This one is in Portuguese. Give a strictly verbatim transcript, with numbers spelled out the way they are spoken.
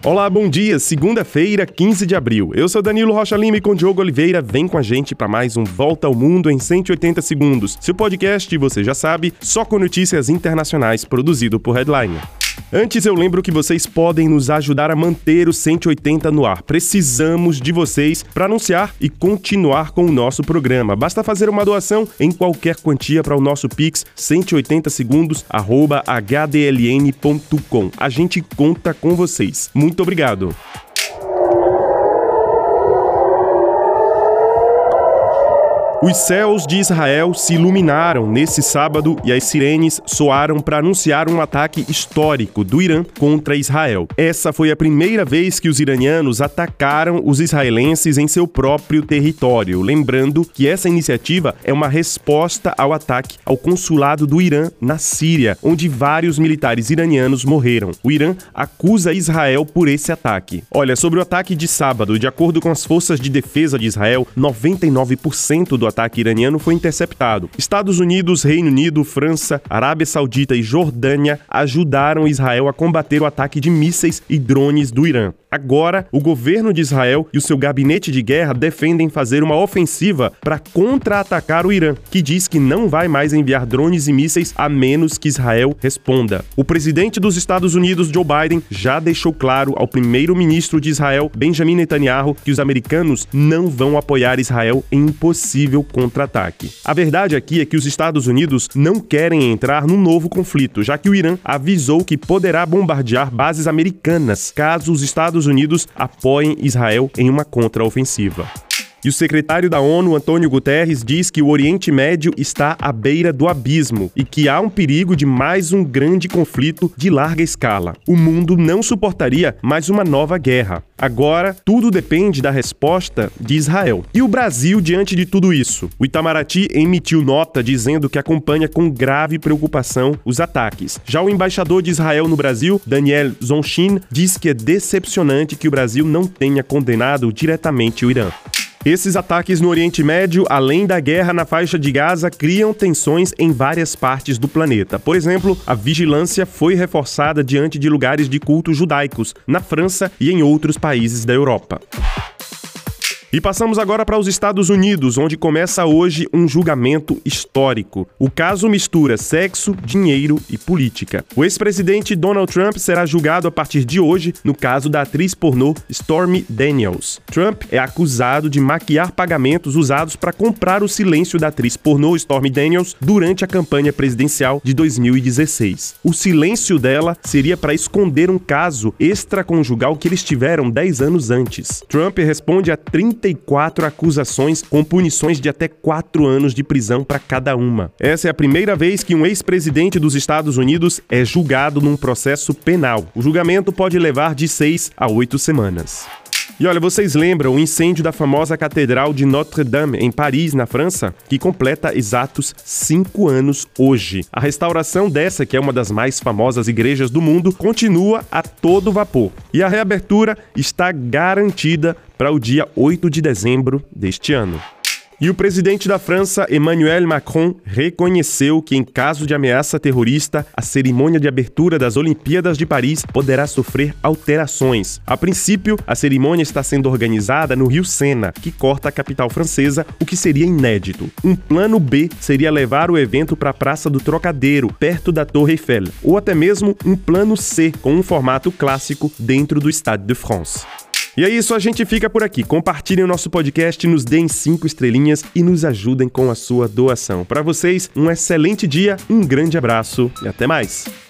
Olá, bom dia, segunda-feira, quinze de abril. Eu sou Danilo Rocha Lima e com Diogo Oliveira vem com a gente para mais um Volta ao Mundo em cento e oitenta segundos. Seu podcast, você já sabe, só com notícias internacionais, produzido por Headliner. Antes eu lembro que vocês podem nos ajudar a manter o cento e oitenta no ar. Precisamos de vocês para anunciar e continuar com o nosso programa. Basta fazer uma doação em qualquer quantia para o nosso Pix cento e oitenta segundos arroba h d l n ponto com. A gente conta com vocês. Muito obrigado. Os céus de Israel se iluminaram nesse sábado e as sirenes soaram para anunciar um ataque histórico do Irã contra Israel. Essa foi a primeira vez que os iranianos atacaram os israelenses em seu próprio território. Lembrando que essa iniciativa é uma resposta ao ataque ao consulado do Irã na Síria, onde vários militares iranianos morreram. O Irã acusa Israel por esse ataque. Olha, sobre o ataque de sábado, de acordo com as forças de defesa de Israel, noventa e nove por cento do ataque iraniano foi interceptado. Estados Unidos, Reino Unido, França, Arábia Saudita e Jordânia ajudaram Israel a combater o ataque de mísseis e drones do Irã. Agora, o governo de Israel e o seu gabinete de guerra defendem fazer uma ofensiva para contra-atacar o Irã, que diz que não vai mais enviar drones e mísseis a menos que Israel responda. O presidente dos Estados Unidos, Joe Biden, já deixou claro ao primeiro-ministro de Israel, Benjamin Netanyahu, que os americanos não vão apoiar Israel em um possível contra-ataque. A verdade aqui é que os Estados Unidos não querem entrar num novo conflito, já que o Irã avisou que poderá bombardear bases americanas caso os Estados Unidos apoiem Israel em uma contraofensiva. E o secretário da ONU, Antônio Guterres, diz que o Oriente Médio está à beira do abismo e que há um perigo de mais um grande conflito de larga escala. O mundo não suportaria mais uma nova guerra. Agora, tudo depende da resposta de Israel. E o Brasil diante de tudo isso? O Itamaraty emitiu nota dizendo que acompanha com grave preocupação os ataques. Já o embaixador de Israel no Brasil, Daniel Zonshin, diz que é decepcionante que o Brasil não tenha condenado diretamente o Irã. Esses ataques no Oriente Médio, além da guerra na faixa de Gaza, criam tensões em várias partes do planeta. Por exemplo, a vigilância foi reforçada diante de lugares de culto judaicos, na França e em outros países da Europa. E passamos agora para os Estados Unidos, onde começa hoje um julgamento histórico. O caso mistura sexo, dinheiro e política. O ex-presidente Donald Trump será julgado a partir de hoje no caso da atriz pornô Stormy Daniels. Trump é acusado de maquiar pagamentos usados para comprar o silêncio da atriz pornô Stormy Daniels durante a campanha presidencial de dois mil e dezesseis. O silêncio dela seria para esconder um caso extraconjugal que eles tiveram dez anos antes. Trump responde a trinta e quatro acusações com punições de até quatro anos de prisão para cada uma. Essa é a primeira vez que um ex-presidente dos Estados Unidos é julgado num processo penal. O julgamento pode levar de seis a oito semanas. E olha, vocês lembram o incêndio da famosa Catedral de Notre-Dame, em Paris, na França, que completa exatos cinco anos hoje. A restauração dessa, que é uma das mais famosas igrejas do mundo, continua a todo vapor. E a reabertura está garantida para o dia oito de dezembro deste ano. E o presidente da França, Emmanuel Macron, reconheceu que, em caso de ameaça terrorista, a cerimônia de abertura das Olimpíadas de Paris poderá sofrer alterações. A princípio, a cerimônia está sendo organizada no Rio Sena, que corta a capital francesa, o que seria inédito. Um plano B seria levar o evento para a Praça do Trocadeiro, perto da Torre Eiffel, ou até mesmo um plano C, com um formato clássico dentro do Stade de France. E é isso, a gente fica por aqui. Compartilhem o nosso podcast, nos deem cinco estrelinhas e nos ajudem com a sua doação. Para vocês, um excelente dia, um grande abraço e até mais!